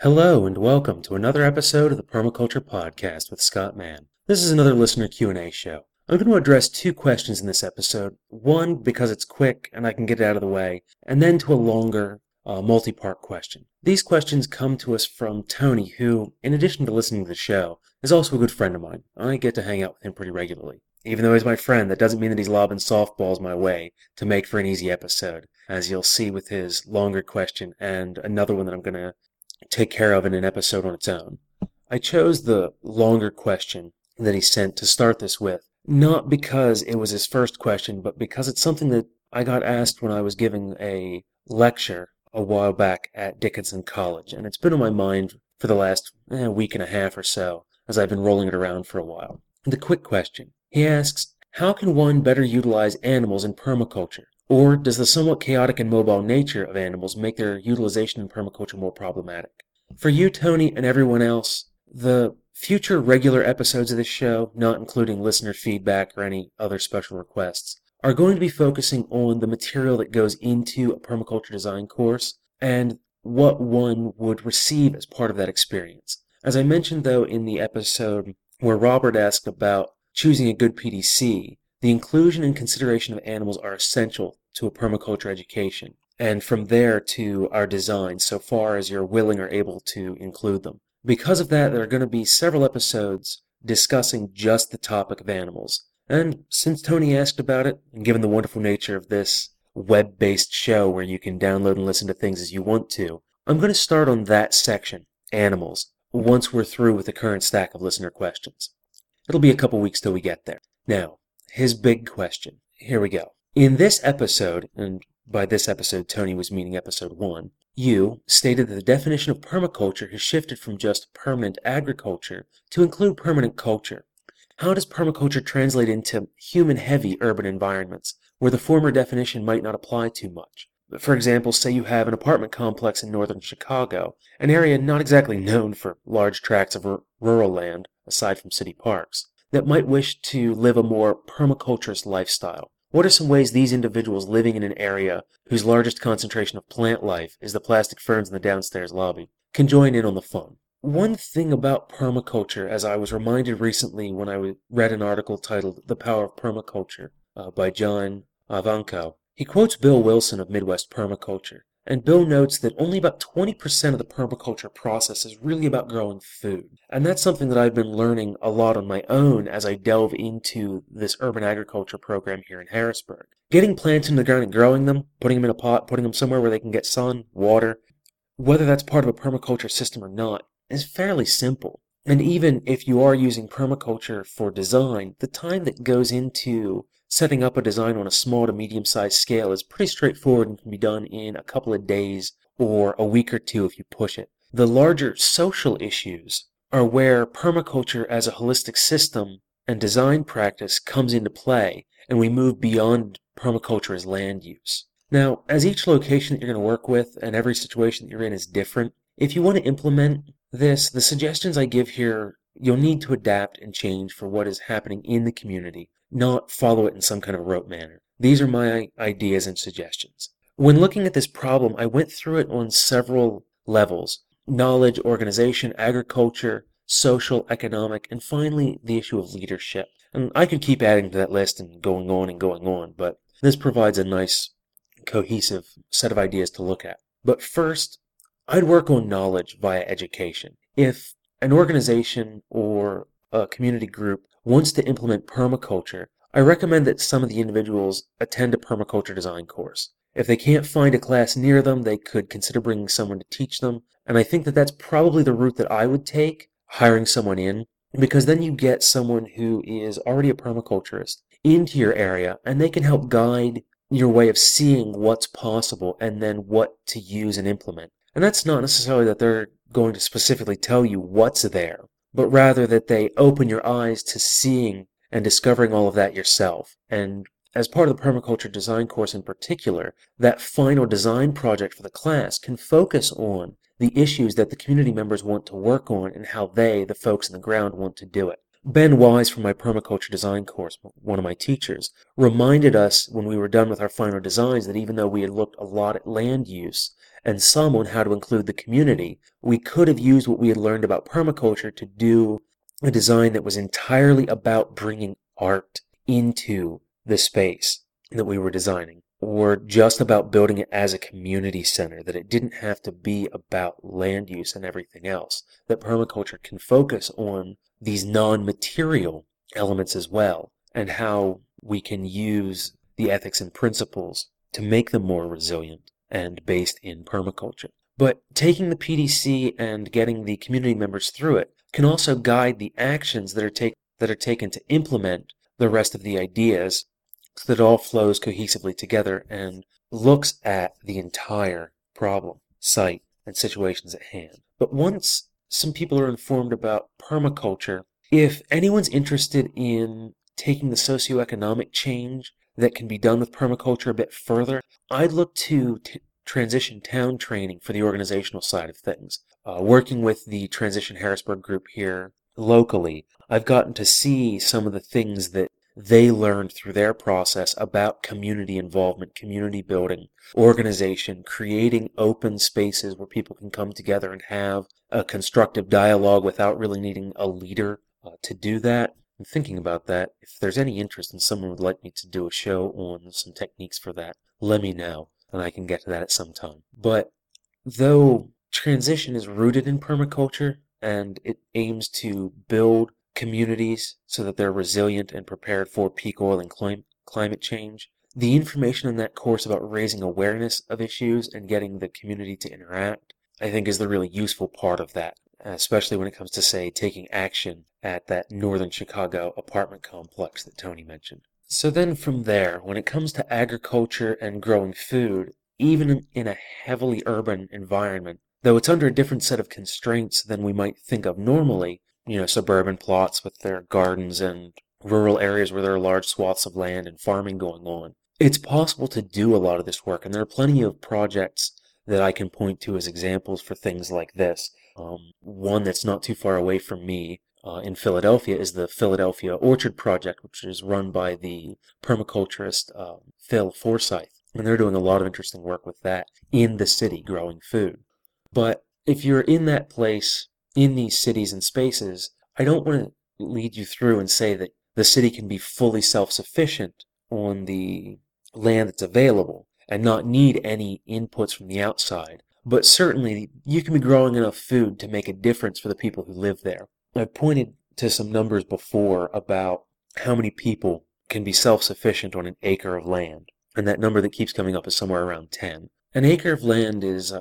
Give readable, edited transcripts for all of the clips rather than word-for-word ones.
Hello and welcome to another episode of the Permaculture Podcast with Scott Mann. This is another listener Q&A show. I'm going to address two questions in this episode. One, because it's quick and I can get it out of the way, and then to a longer, multi-part question. These questions come to us from Tony, who, in addition to listening to the show, is also a good friend of mine. I get to hang out with him pretty regularly. Even though he's my friend, that doesn't mean that he's lobbing softballs my way to make for an easy episode, as you'll see with his longer question and another one that I'm going to take care of in an episode on its own. I chose the longer question that he sent to start this with, not because it was his first question, but because it's something that I got asked when I was giving a lecture a while back at Dickinson College, and it's been on my mind for the last week and a half or so, as I've been rolling it around for a while. The quick question. He asks, how can one better utilize animals in permaculture? Or does the somewhat chaotic and mobile nature of animals make their utilization in permaculture more problematic? For you, Tony, and everyone else, the future regular episodes of this show, not including listener feedback or any other special requests, are going to be focusing on the material that goes into a permaculture design course and what one would receive as part of that experience. As I mentioned, though, in the episode where Robert asked about choosing a good PDC, the inclusion and consideration of animals are essential to a permaculture education, and from there to our design, so far as you're willing or able to include them. Because of that, there are going to be several episodes discussing just the topic of animals. And since Tony asked about it, and given the wonderful nature of this web-based show where you can download and listen to things as you want to, I'm going to start on that section, animals, once we're through with the current stack of listener questions. It'll be a couple weeks till we get there. Now, his big question. Here we go. In this episode, and by this episode Tony was meaning episode 1, you stated that the definition of permaculture has shifted from just permanent agriculture to include permanent culture. How does permaculture translate into human-heavy urban environments, where the former definition might not apply too much? For example, say you have an apartment complex in northern Chicago, an area not exactly known for large tracts of rural land, aside from city parks, that might wish to live a more permaculturist lifestyle. What are some ways these individuals living in an area whose largest concentration of plant life is the plastic ferns in the downstairs lobby can join in on the fun? One thing about permaculture, as I was reminded recently when I read an article titled The Power of Permaculture by John Ivanko, he quotes Bill Wilson of Midwest Permaculture, and Bill notes that only about 20% of the permaculture process is really about growing food. And that's something that I've been learning a lot on my own as I delve into this urban agriculture program here in Harrisburg. Getting plants in the ground and growing them, putting them in a pot, putting them somewhere where they can get sun, water, whether that's part of a permaculture system or not, is fairly simple. And even if you are using permaculture for design, the time that goes into setting up a design on a small to medium-sized scale is pretty straightforward and can be done in a couple of days or a week or two if you push it. The larger social issues are where permaculture as a holistic system and design practice comes into play, and we move beyond permaculture as land use. Now, as each location that you're going to work with and every situation that you're in is different, if you want to implement this, the suggestions I give here, you'll need to adapt and change for what is happening in the community, not follow it in some kind of rote manner. These are my ideas and suggestions. When looking at this problem, I went through it on several levels: knowledge, organization, agriculture, social, economic, and finally the issue of leadership. And I could keep adding to that list and going on, but this provides a nice, cohesive set of ideas to look at. But first, I'd work on knowledge via education. If an organization or a community group wants to implement permaculture, I recommend that some of the individuals attend a permaculture design course. If they can't find a class near them, they could consider bringing someone to teach them, and I think that that's probably the route that I would take, hiring someone in, because then you get someone who is already a permaculturist into your area, and they can help guide your way of seeing what's possible and then what to use and implement. And that's not necessarily that they're going to specifically tell you what's there, but rather that they open your eyes to seeing and discovering all of that yourself. And as part of the permaculture design course in particular, that final design project for the class can focus on the issues that the community members want to work on and how they, the folks on the ground, want to do it. Ben Wise from my permaculture design course, one of my teachers, reminded us when we were done with our final designs that even though we had looked a lot at land use and some on how to include the community, we could have used what we had learned about permaculture to do a design that was entirely about bringing art into the space that we were designing, or just about building it as a community center, that it didn't have to be about land use and everything else, that permaculture can focus on these non-material elements as well, and how we can use the ethics and principles to make them more resilient and based in permaculture. But taking the PDC and getting the community members through it can also guide the actions that are taken to implement the rest of the ideas, so that it all flows cohesively together and looks at the entire problem, site, and situations at hand. But once some people are informed about permaculture, if anyone's interested in taking the socioeconomic change that can be done with permaculture a bit further, I'd look to transition town training for the organizational side of things. Working with the Transition Harrisburg group here locally, I've gotten to see some of the things that they learned through their process about community involvement, community building, organization, creating open spaces where people can come together and have a constructive dialogue without really needing a leader to do that. I'm thinking about that. If there's any interest and someone would like me to do a show on some techniques for that, let me know, and I can get to that at some time. But though transition is rooted in permaculture, and it aims to build communities so that they're resilient and prepared for peak oil and climate change, the information in that course about raising awareness of issues and getting the community to interact, I think, is the really useful part of that, especially when it comes to, say, taking action at that northern Chicago apartment complex that Tony mentioned. So then from there, when it comes to agriculture and growing food, even in a heavily urban environment, though it's under a different set of constraints than we might think of normally, suburban plots with their gardens and rural areas where there are large swaths of land and farming going on, it's possible to do a lot of this work, and there are plenty of projects that I can point to as examples for things like this. One that's not too far away from me in Philadelphia is the Philadelphia Orchard Project, which is run by the permaculturist Phil Forsyth, and they're doing a lot of interesting work with that in the city, growing food. But if you're in that place, in these cities and spaces, I don't want to lead you through and say that the city can be fully self-sufficient on the land that's available and not need any inputs from the outside. But certainly, you can be growing enough food to make a difference for the people who live there. I've pointed to some numbers before about how many people can be self-sufficient on an acre of land, and that number that keeps coming up is somewhere around 10. An acre of land is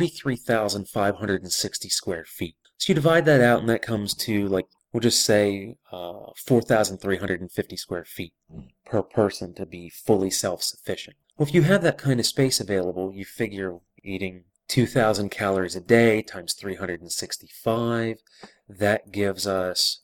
43,560 square feet. So you divide that out, and that comes to, we'll just say 4,350 square feet per person to be fully self-sufficient. Well, if you have that kind of space available, you figure eating 2,000 calories a day times 365, that gives us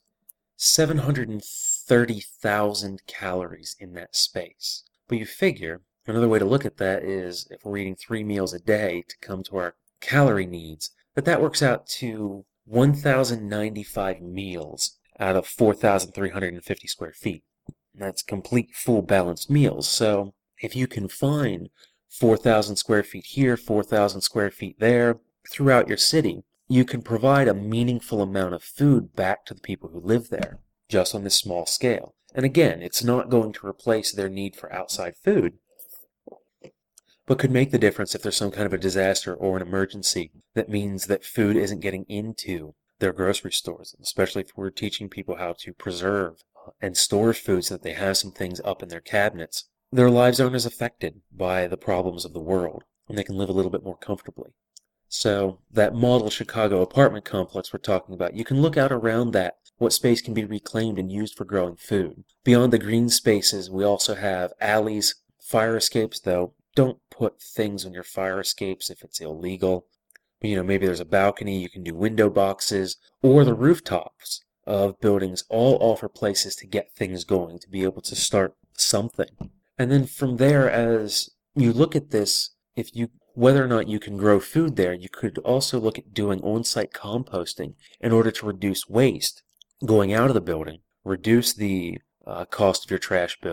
730,000 calories in that space. But you figure, another way to look at that is if we're eating 3 meals a day to come to our calorie needs, that works out to 1,095 meals out of 4,350 square feet. That's complete, full, balanced meals. So if you can find 4,000 square feet here, 4,000 square feet there, throughout your city, you can provide a meaningful amount of food back to the people who live there, just on this small scale. And again, it's not going to replace their need for outside food, but could make the difference if there's some kind of a disaster or an emergency that means that food isn't getting into their grocery stores, especially if we're teaching people how to preserve and store food so that they have some things up in their cabinets. Their lives aren't as affected by the problems of the world, and they can live a little bit more comfortably. So that model Chicago apartment complex we're talking about, you can look out around that, what space can be reclaimed and used for growing food. Beyond the green spaces, we also have alleys, fire escapes, though don't put things on your fire escapes if it's illegal. Maybe there's a balcony, you can do window boxes, or the rooftops of buildings all offer places to get things going, to be able to start something. And then from there, as you look at this, whether or not you can grow food there, you could also look at doing on-site composting in order to reduce waste going out of the building, reduce the cost of your trash bills,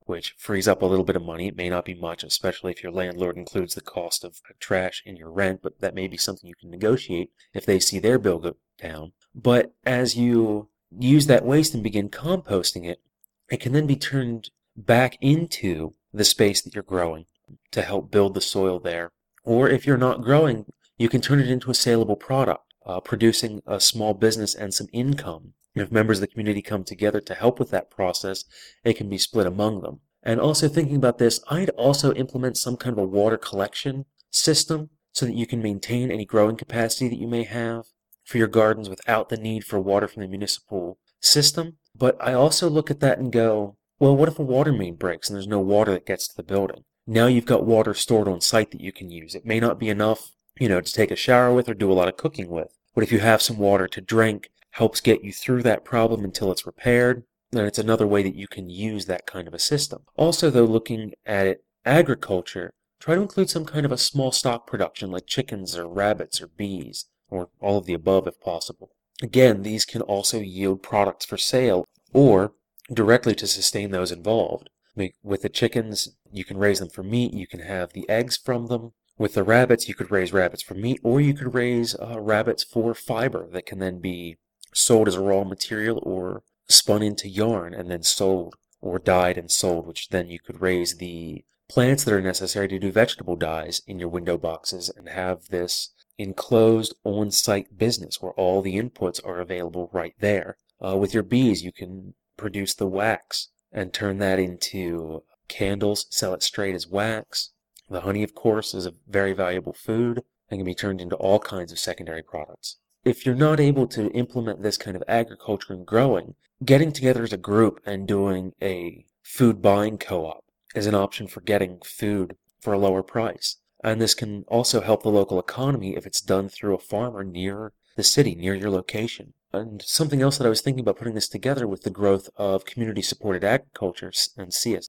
which frees up a little bit of money. It may not be much, especially if your landlord includes the cost of trash in your rent, but that may be something you can negotiate if they see their bill go down. But as you use that waste and begin composting it, it can then be turned back into the space that you're growing to help build the soil there. Or if you're not growing, you can turn it into a saleable product, producing a small business and some income. If members of the community come together to help with that process, it can be split among them. And also thinking about this, I'd also implement some kind of a water collection system so that you can maintain any growing capacity that you may have for your gardens without the need for water from the municipal system. But I also look at that and go, well, what if a water main breaks and there's no water that gets to the building? Now you've got water stored on site that you can use. It may not be enough, to take a shower with or do a lot of cooking with. But if you have some water to drink, helps get you through that problem until it's repaired, then it's another way that you can use that kind of a system. Also, though, looking at it, agriculture, try to include some kind of a small stock production like chickens or rabbits or bees, or all of the above if possible. Again, these can also yield products for sale or directly to sustain those involved. With the chickens, you can raise them for meat, you can have the eggs from them. With the rabbits, you could raise rabbits for meat, or you could raise rabbits for fiber that can then be sold as a raw material or spun into yarn and then sold, or dyed and sold, which then you could raise the plants that are necessary to do vegetable dyes in your window boxes and have this enclosed on-site business where all the inputs are available right there. With your bees, you can produce the wax and turn that into candles, sell it straight as wax. The honey, of course, is a very valuable food and can be turned into all kinds of secondary products. If you're not able to implement this kind of agriculture and growing, getting together as a group and doing a food buying co-op is an option for getting food for a lower price. And this can also help the local economy if it's done through a farmer near the city, near your location. And something else that I was thinking about putting this together with the growth of community-supported agriculture and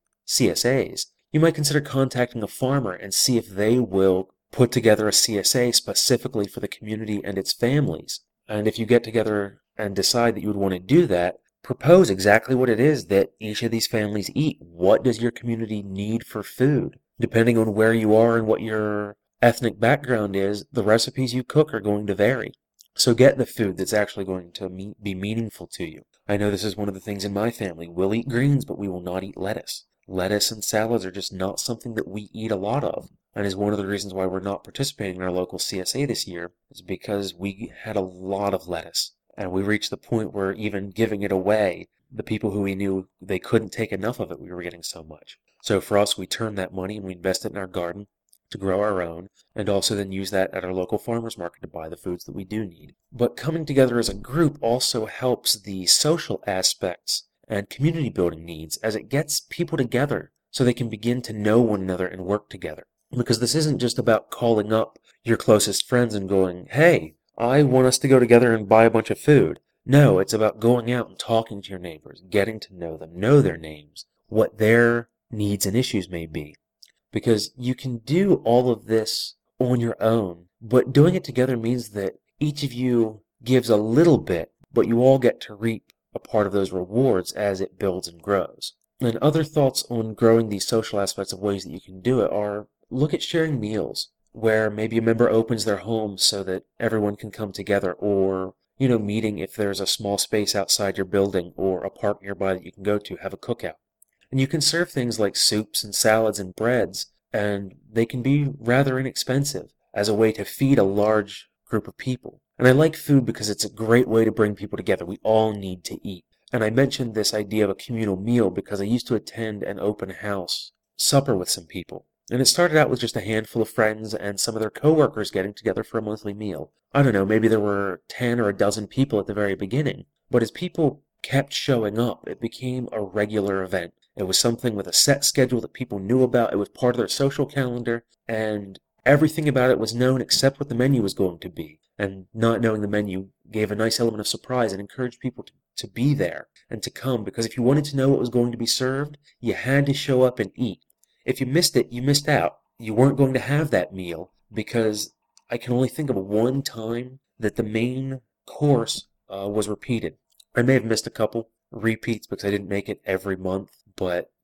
CSAs, you might consider contacting a farmer and see if they will put together a CSA specifically for the community and its families. And if you get together and decide that you would want to do that, propose exactly what it is that each of these families eat. What does your community need for food? Depending on where you are and what your ethnic background is, the recipes you cook are going to vary. So get the food that's actually going to be meaningful to you. I know this is one of the things in my family. We'll eat greens, but we will not eat lettuce. Lettuce and salads are just not something that we eat a lot of, and is one of the reasons why we're not participating in our local CSA this year, is because we had a lot of lettuce, and we reached the point where even giving it away, the people who we knew they couldn't take enough of it, we were getting so much. So for us, we turned that money and we invested in our garden to grow our own, and also then use that at our local farmers market to buy the foods that we do need. But coming together as a group also helps the social aspects and community building needs, as it gets people together so they can begin to know one another and work together. Because this isn't just about calling up your closest friends and going, hey, I want us to go together and buy a bunch of food. No, it's about going out and talking to your neighbors, getting to know them, know their names, what their needs and issues may be. Because you can do all of this on your own, but doing it together means that each of you gives a little bit, but you all get to reap a part of those rewards as it builds and grows. And other thoughts on growing these social aspects of ways that you can do it are, look at sharing meals, where maybe a member opens their home so that everyone can come together, or, meeting if there's a small space outside your building or a park nearby that you can go to, have a cookout. And you can serve things like soups and salads and breads, and they can be rather inexpensive as a way to feed a large group of people. And I like food because it's a great way to bring people together. We all need to eat. And I mentioned this idea of a communal meal because I used to attend an open house supper with some people. And it started out with just a handful of friends and some of their coworkers getting together for a monthly meal. I don't know, maybe there were 10 or a dozen people at the very beginning. But as people kept showing up, it became a regular event. It was something with a set schedule that people knew about. It was part of their social calendar, and everything about it was known except what the menu was going to be. And not knowing the menu gave a nice element of surprise and encouraged people to be there and to come, because if you wanted to know what was going to be served, you had to show up and eat. If you missed it, you missed out. You weren't going to have that meal, because I can only think of one time that the main course was repeated. I may have missed a couple repeats because I didn't make it every month, but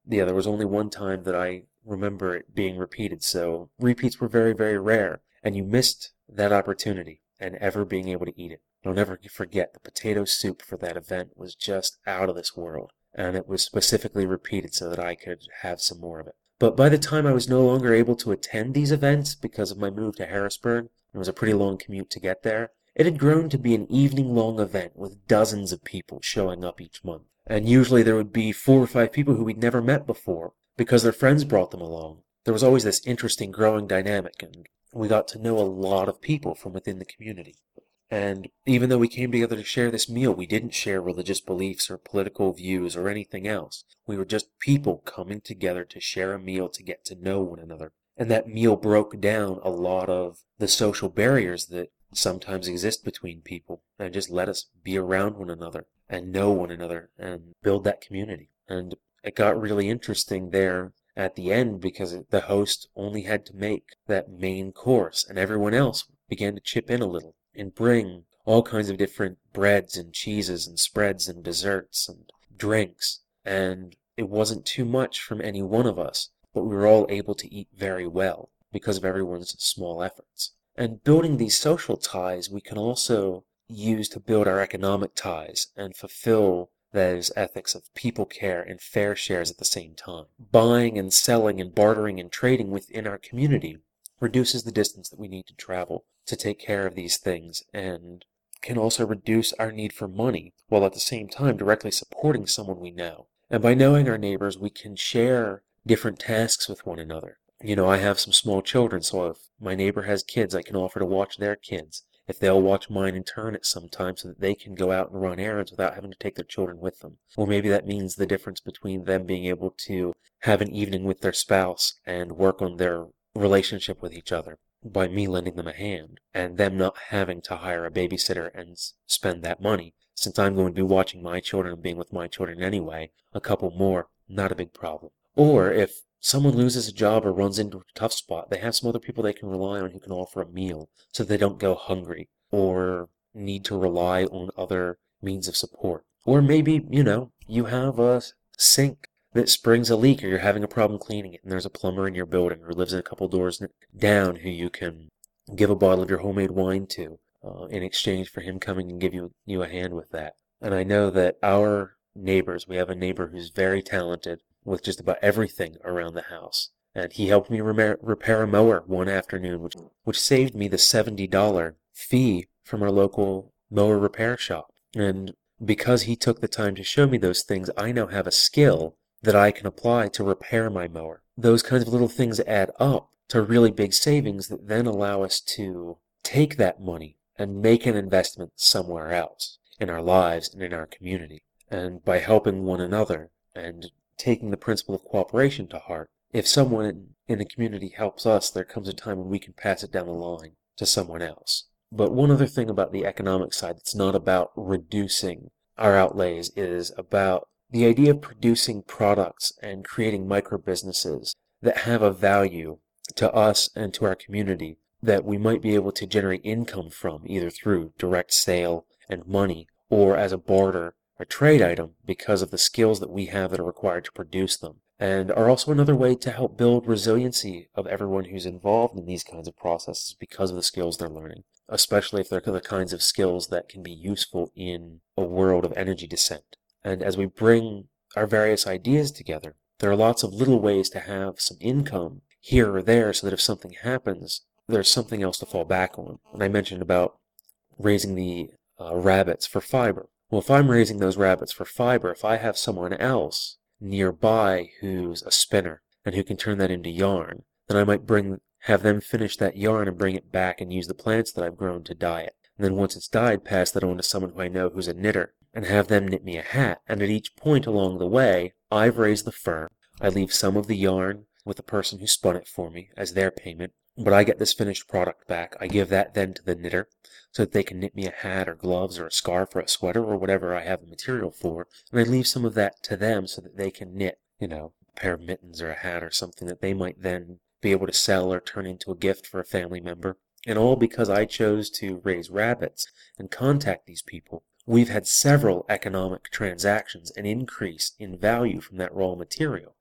yeah, there was only one time that I remember it being repeated, so repeats were very, very rare, and you missed that opportunity and ever being able to eat it. I'll never forget the potato soup for that event was just out of this world, and it was specifically repeated so that I could have some more of it. But by the time I was no longer able to attend these events because of my move to Harrisburg, it was a pretty long commute to get there, it had grown to be an evening-long event with dozens of people showing up each month. And usually there would be 4 or 5 people who we'd never met before because their friends brought them along. There was always this interesting growing dynamic, and we got to know a lot of people from within the community. And even though we came together to share this meal, we didn't share religious beliefs or political views or anything else. We were just people coming together to share a meal to get to know one another. And that meal broke down a lot of the social barriers that sometimes exist between people and just let us be around one another and know one another and build that community. And it got really interesting there at the end because the host only had to make that main course and everyone else began to chip in a little and bring all kinds of different breads and cheeses and spreads and desserts and drinks. And it wasn't too much from any one of us, but we were all able to eat very well because of everyone's small efforts. And building these social ties, we can also use to build our economic ties and fulfill those ethics of people care and fair shares at the same time. Buying and selling and bartering and trading within our community reduces the distance that we need to travel to take care of these things and can also reduce our need for money while at the same time directly supporting someone we know. And by knowing our neighbors, we can share different tasks with one another. You know, I have some small children, so if my neighbor has kids, I can offer to watch their kids. If they'll watch mine in turn at some time so that they can go out and run errands without having to take their children with them. Or maybe that means the difference between them being able to have an evening with their spouse and work on their relationship with each other by me lending them a hand, and them not having to hire a babysitter and spend that money. Since I'm going to be watching my children and being with my children anyway, a couple more, not a big problem. Or if someone loses a job or runs into a tough spot, they have some other people they can rely on who can offer a meal so they don't go hungry or need to rely on other means of support. Or maybe, you have a sink that springs a leak or you're having a problem cleaning it and there's a plumber in your building who lives in a couple doors down who you can give a bottle of your homemade wine to in exchange for him coming and give you a hand with that. And I know that our neighbors, we have a neighbor who's very talented with just about everything around the house. And he helped me repair a mower one afternoon, which saved me the $70 fee from our local mower repair shop. And because he took the time to show me those things, I now have a skill that I can apply to repair my mower. Those kinds of little things add up to really big savings that then allow us to take that money and make an investment somewhere else in our lives and in our community. And by helping one another and taking the principle of cooperation to heart, if someone in the community helps us, there comes a time when we can pass it down the line to someone else. But one other thing about the economic side that's not about reducing our outlays is about the idea of producing products and creating micro-businesses that have a value to us and to our community that we might be able to generate income from, either through direct sale and money or as a barter or trade item because of the skills that we have that are required to produce them, and are also another way to help build resiliency of everyone who's involved in these kinds of processes because of the skills they're learning, especially if they're the kinds of skills that can be useful in a world of energy descent. And as we bring our various ideas together, there are lots of little ways to have some income here or there so that if something happens, there's something else to fall back on. And I mentioned about raising the rabbits for fiber. Well, if I'm raising those rabbits for fiber, if I have someone else nearby who's a spinner and who can turn that into yarn, then I might have them finish that yarn and bring it back and use the plants that I've grown to dye it. And then once it's dyed, pass that on to someone who I know who's a knitter and have them knit me a hat. And at each point along the way, I've raised the fur. I leave some of the yarn with the person who spun it for me as their payment, but I get this finished product back. I give that then to the knitter so that they can knit me a hat or gloves or a scarf or a sweater or whatever I have the material for, and I leave some of that to them so that they can knit, a pair of mittens or a hat or something that they might then be able to sell or turn into a gift for a family member. And all because I chose to raise rabbits and contact these people. We've had several economic transactions, an increase in value from that raw material.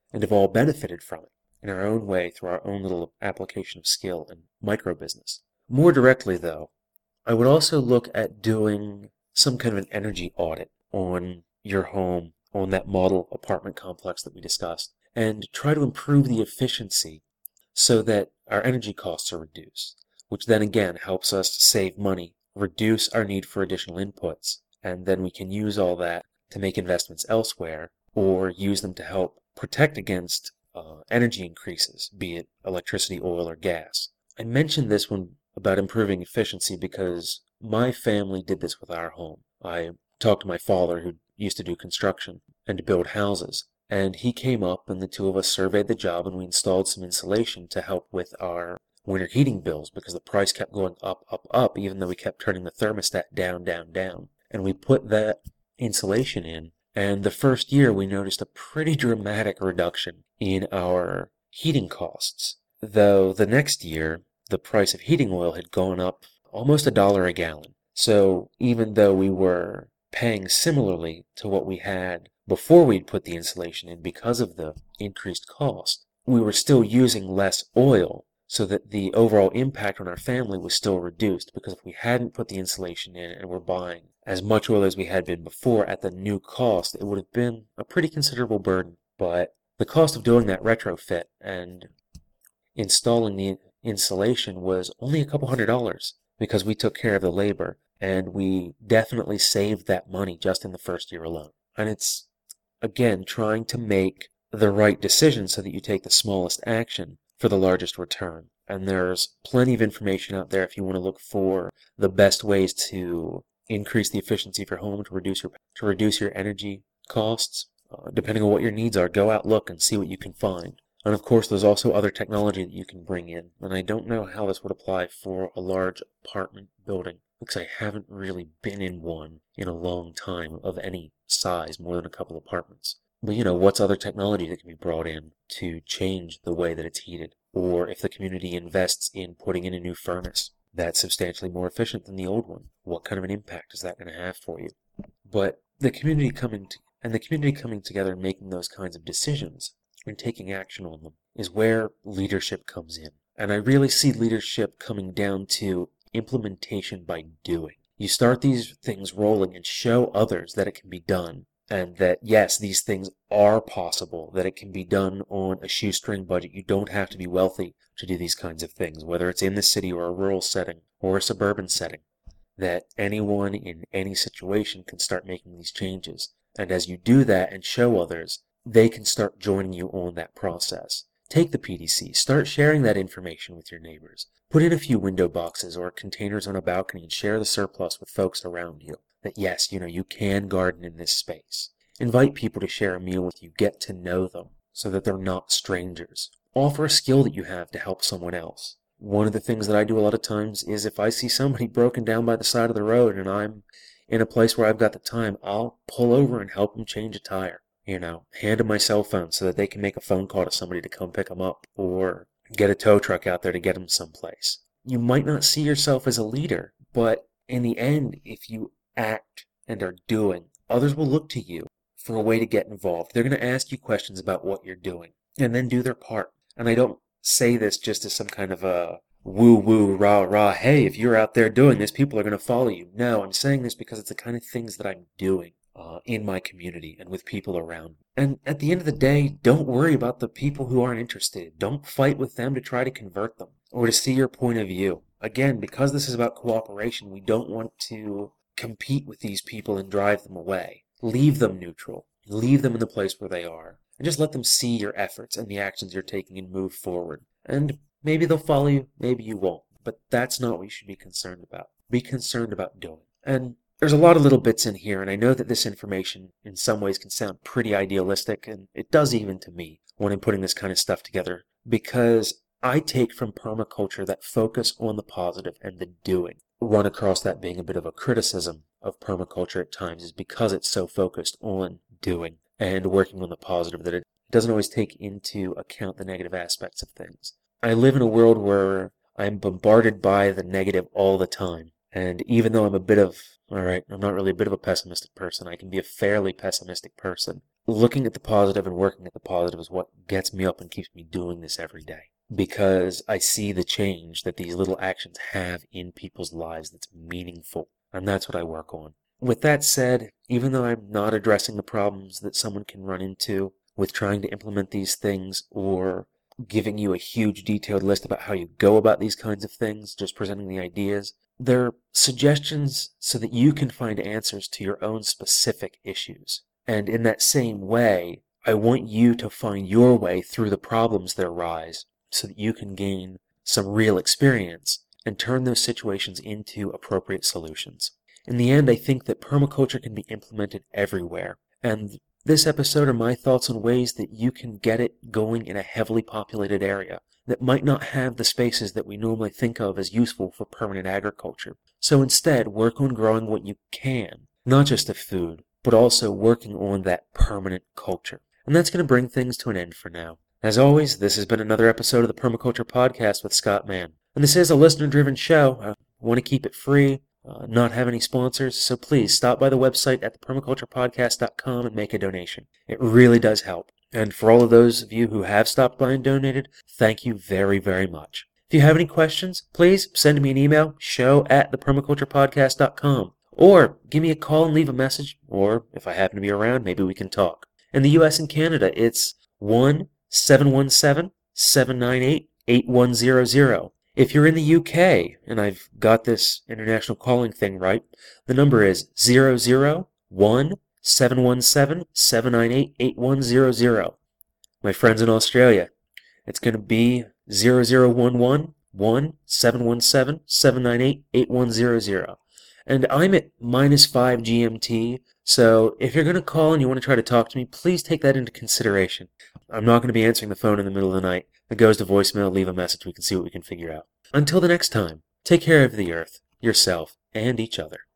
and have all benefited from it in our own way through our own little application of skill and micro business. More directly, though, I would also look at doing some kind of an energy audit on your home, on that model apartment complex that we discussed, and try to improve the efficiency so that our energy costs are reduced, which then again helps us to save money, reduce our need for additional inputs, and then we can use all that to make investments elsewhere or use them to help protect against energy increases, be it electricity, oil, or gas. I mentioned this one about improving efficiency because my family did this with our home. I talked to my father, who used to do construction and to build houses, and he came up and the two of us surveyed the job and we installed some insulation to help with our winter heating bills because the price kept going up, up, up, even though we kept turning the thermostat down, down, down. And we put that insulation in, and the first year we noticed a pretty dramatic reduction in our heating costs, though the next year the price of heating oil had gone up almost $1 a gallon. So even though we were paying similarly to what we had before we'd put the insulation in because of the increased cost, we were still using less oil, so that the overall impact on our family was still reduced, because if we hadn't put the insulation in and were buying as much oil as we had been before at the new cost, it would have been a pretty considerable burden. But the cost of doing that retrofit and installing the insulation was only a couple $100 because we took care of the labor, and we definitely saved that money just in the first year alone. And it's, again, trying to make the right decision so that you take the smallest action for the largest return. And there's plenty of information out there if you want to look for the best ways to increase the efficiency of your home, to reduce your energy costs. Depending on what your needs are, go out, look, and see what you can find. And of course, there's also other technology that you can bring in. And I don't know how this would apply for a large apartment building, because I haven't really been in one in a long time of any size, more than a couple apartments. But what's other technology that can be brought in to change the way that it's heated? Or if the community invests in putting in a new furnace that's substantially more efficient than the old one, what kind of an impact is that going to have for you? But the community coming together and making those kinds of decisions and taking action on them is where leadership comes in. And I really see leadership coming down to implementation by doing. You start these things rolling and show others that it can be done, and that, yes, these things are possible, that it can be done on a shoestring budget. You don't have to be wealthy to do these kinds of things, whether it's in the city or a rural setting or a suburban setting, that anyone in any situation can start making these changes. And as you do that and show others, they can start joining you on that process. Take the PDC, start sharing that information with your neighbors. Put in a few window boxes or containers on a balcony and share the surplus with folks around you. That yes, you can garden in this space. Invite people to share a meal with you. Get to know them so that they're not strangers. Offer a skill that you have to help someone else. One of the things that I do a lot of times is if I see somebody broken down by the side of the road and I'm in a place where I've got the time, I'll pull over and help them change a tire. Hand them my cell phone so that they can make a phone call to somebody to come pick them up, or get a tow truck out there to get them someplace. You might not see yourself as a leader, but in the end, if you act and are doing, others will look to you for a way to get involved. They're going to ask you questions about what you're doing, and then do their part. And I don't say this just as some kind of a woo-woo, rah-rah, hey, if you're out there doing this, people are going to follow you. No, I'm saying this because it's the kind of things that I'm doing in my community and with people around me. And at the end of the day, don't worry about the people who aren't interested. Don't fight with them to try to convert them or to see your point of view. Again, because this is about cooperation, we don't want to compete with these people and drive them away. Leave them neutral. Leave them in the place where they are. And just let them see your efforts and the actions you're taking and move forward. And maybe they'll follow you, maybe you won't. But that's not what you should be concerned about. Be concerned about doing. And there's a lot of little bits in here, and I know that this information in some ways can sound pretty idealistic, and it does even to me when I'm putting this kind of stuff together, because I take from permaculture that focus on the positive and the doing. Run across that being a bit of a criticism of permaculture at times is because it's so focused on doing and working on the positive that it doesn't always take into account the negative aspects of things. I live in a world where I'm bombarded by the negative all the time, and even though I'm a bit of Alright, I'm not really a bit of a pessimistic person. I can be a fairly pessimistic person. Looking at the positive and working at the positive is what gets me up and keeps me doing this every day. Because I see the change that these little actions have in people's lives that's meaningful. And that's what I work on. With that said, even though I'm not addressing the problems that someone can run into with trying to implement these things or giving you a huge detailed list about how you go about these kinds of things, just presenting the ideas, they're suggestions so that you can find answers to your own specific issues. And in that same way, I want you to find your way through the problems that arise so that you can gain some real experience and turn those situations into appropriate solutions. In the end, I think that permaculture can be implemented everywhere. And this episode are my thoughts on ways that you can get it going in a heavily populated area that might not have the spaces that we normally think of as useful for permanent agriculture. So instead, work on growing what you can, not just the food, but also working on that permanent culture. And that's going to bring things to an end for now. As always, this has been another episode of the Permaculture Podcast with Scott Mann. And this is a listener-driven show. I want to keep it free, not have any sponsors, so please stop by the website at thepermaculturepodcast.com and make a donation. It really does help. And for all of those of you who have stopped by and donated, thank you very, very much. If you have any questions, please send me an email, show@thepermaculturepodcast.com, or give me a call and leave a message, or if I happen to be around, maybe we can talk. In the US and Canada, it's 1-717-798-8100. If you're in the UK, and I've got this international calling thing right, the number is 001-717-798-8100. My friends in Australia, it's going to be 0011-717-798-8100. And I'm at -5 GMT, so if you're going to call and you want to try to talk to me, please take that into consideration. I'm not going to be answering the phone in the middle of the night. If it goes to voicemail, leave a message. We can see what we can figure out. Until the next time, take care of the earth, yourself, and each other.